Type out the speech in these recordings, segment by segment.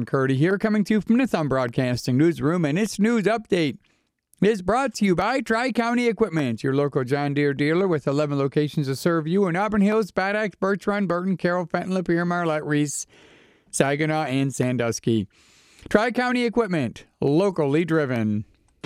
Curdy here, coming to you from the Thumb Broadcasting Newsroom, and its news update is brought to you by Tri-County Equipment, your local John Deere dealer with 11 locations to serve you in Auburn Hills, Bad Axe, Birch Run, Burton, Carroll, Fenton, Lapeer, Marlette, Reese, Saginaw, and Sandusky. Tri-County Equipment, locally driven.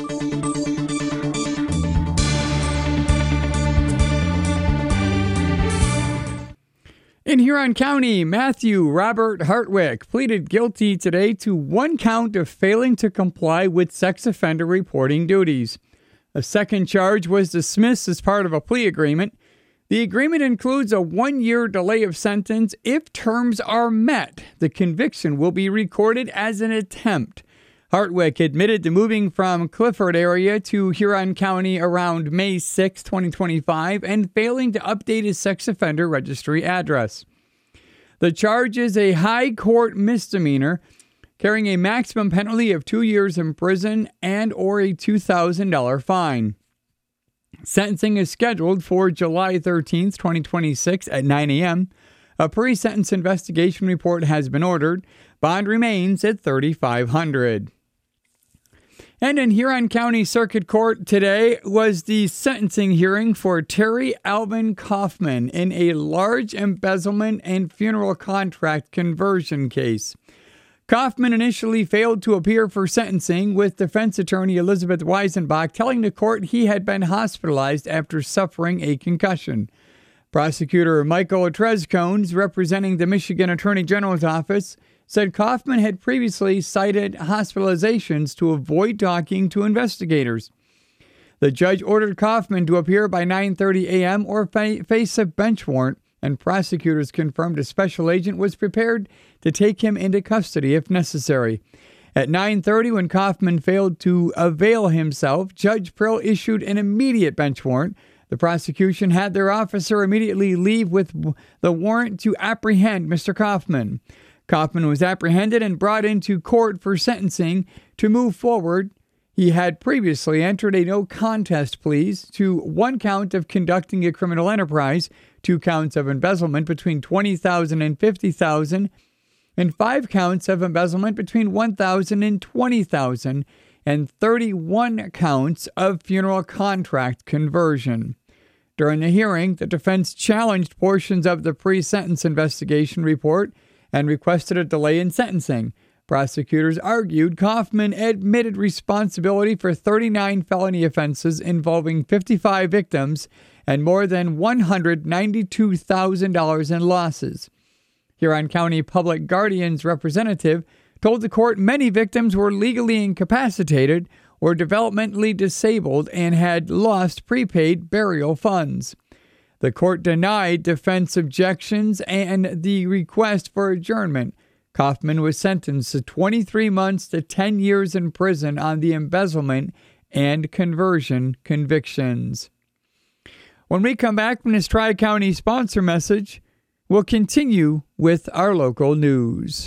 In Huron County, Matthew Robert Hartwick pleaded guilty today to one count of failing to comply with sex offender reporting duties. A second charge was dismissed as part of a plea agreement. The agreement includes a 1-year delay of sentence. If terms are met, the conviction will be recorded as an attempt. Hartwick admitted to moving from Clifford area to Huron County around May 6, 2025, and failing to update his sex offender registry address. The charge is a high court misdemeanor, carrying a maximum penalty of 2 years in prison and or a $2,000 fine. Sentencing is scheduled for July 13, 2026 at 9 a.m. A pre-sentence investigation report has been ordered. Bond remains at $3,500. And in Huron County Circuit Court today was the sentencing hearing for Terry Alvin Kaufman in a large embezzlement and funeral contract conversion case. Kaufman initially failed to appear for sentencing, with defense attorney Elizabeth Weisenbach telling the court he had been hospitalized after suffering a concussion. Prosecutor Michael Trezcones, representing the Michigan Attorney General's office, said Kaufman had previously cited hospitalizations to avoid talking to investigators. The judge ordered Kaufman to appear by 9:30 a.m. or face a bench warrant, and prosecutors confirmed a special agent was prepared to take him into custody if necessary. At 9:30, when Kaufman failed to avail himself, Judge Prill issued an immediate bench warrant. The prosecution had their officer immediately leave with the warrant to apprehend Mr. Kaufman. Kaufman was apprehended and brought into court for sentencing. To move forward, he had previously entered a no contest plea to one count of conducting a criminal enterprise, 2 counts of embezzlement between $20,000 and $50,000, and 5 counts of embezzlement between $1,000 and $20,000, and 31 counts of funeral contract conversion. During the hearing, the defense challenged portions of the pre-sentence investigation report and requested a delay in sentencing. Prosecutors argued Kaufman admitted responsibility for 39 felony offenses involving 55 victims and more than $192,000 in losses. Huron County Public Guardian's representative told the court many victims were legally incapacitated or developmentally disabled and had lost prepaid burial funds. The court denied defense objections and the request for adjournment. Kaufman was sentenced to 23 months to 10 years in prison on the embezzlement and conversion convictions. When we come back from this Tri-County sponsor message, we'll continue with our local news.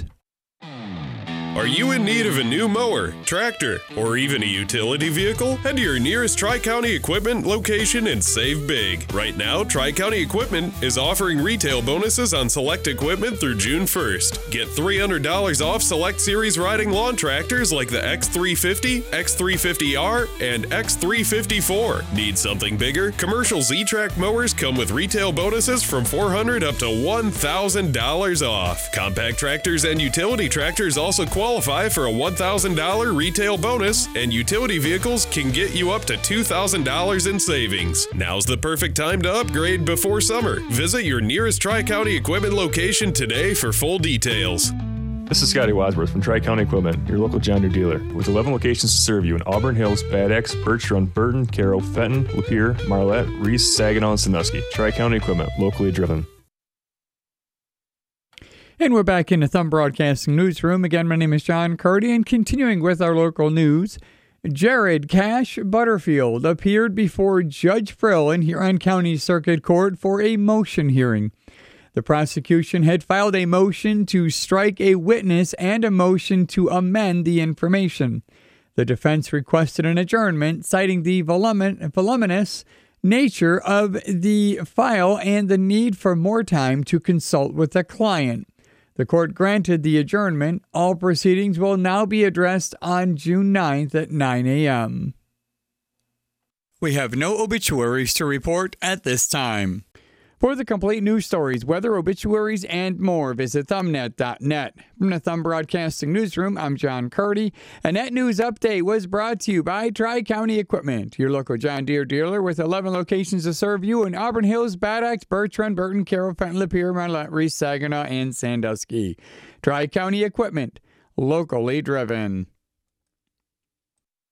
Are you in need of a new mower, tractor, or even a utility vehicle? Head to your nearest Tri-County Equipment location and save big. Right now, Tri-County Equipment is offering retail bonuses on select equipment through June 1st. Get $300 off select series riding lawn tractors like the X350, X350R, and X354. Need something bigger? Commercial Z-Track mowers come with retail bonuses from $400 up to $1,000 off. Compact tractors and utility tractors also qualify for a $1,000 retail bonus, and utility vehicles can get you up to $2,000 in savings. Now's the perfect time to upgrade before summer. Visit your nearest Tri-County Equipment location today for full details. This is Scotty Wadsworth from Tri-County Equipment, your local John Deere dealer, with 11 locations to serve you in Auburn Hills, Bad Axe, Birch Run, Burton, Carroll, Fenton, Lapeer, Marlette, Reese, Saginaw, and Sandusky. Tri-County Equipment, locally driven. And we're back in the Thumb Broadcasting Newsroom. Again, my name is John Curdy, and continuing with our local news, Jared Cash Butterfield appeared before Judge Prill in Huron County Circuit Court for a motion hearing. The prosecution had filed a motion to strike a witness and a motion to amend the information. The defense requested an adjournment, citing the voluminous nature of the file and the need for more time to consult with the client. The court granted the adjournment. All proceedings will now be addressed on June 9th at 9 a.m. We have no obituaries to report at this time. For the complete news stories, weather, obituaries, and more, visit thumbnet.net. From the Thumb Broadcasting Newsroom, I'm John Curdy, and that news update was brought to you by Tri-County Equipment, your local John Deere dealer with 11 locations to serve you in Auburn Hills, Bad Axe, Bertrand, Burton, Carroll, Fenton, Lapeer, Marlette, Reese, Saginaw, and Sandusky. Tri-County Equipment, locally driven.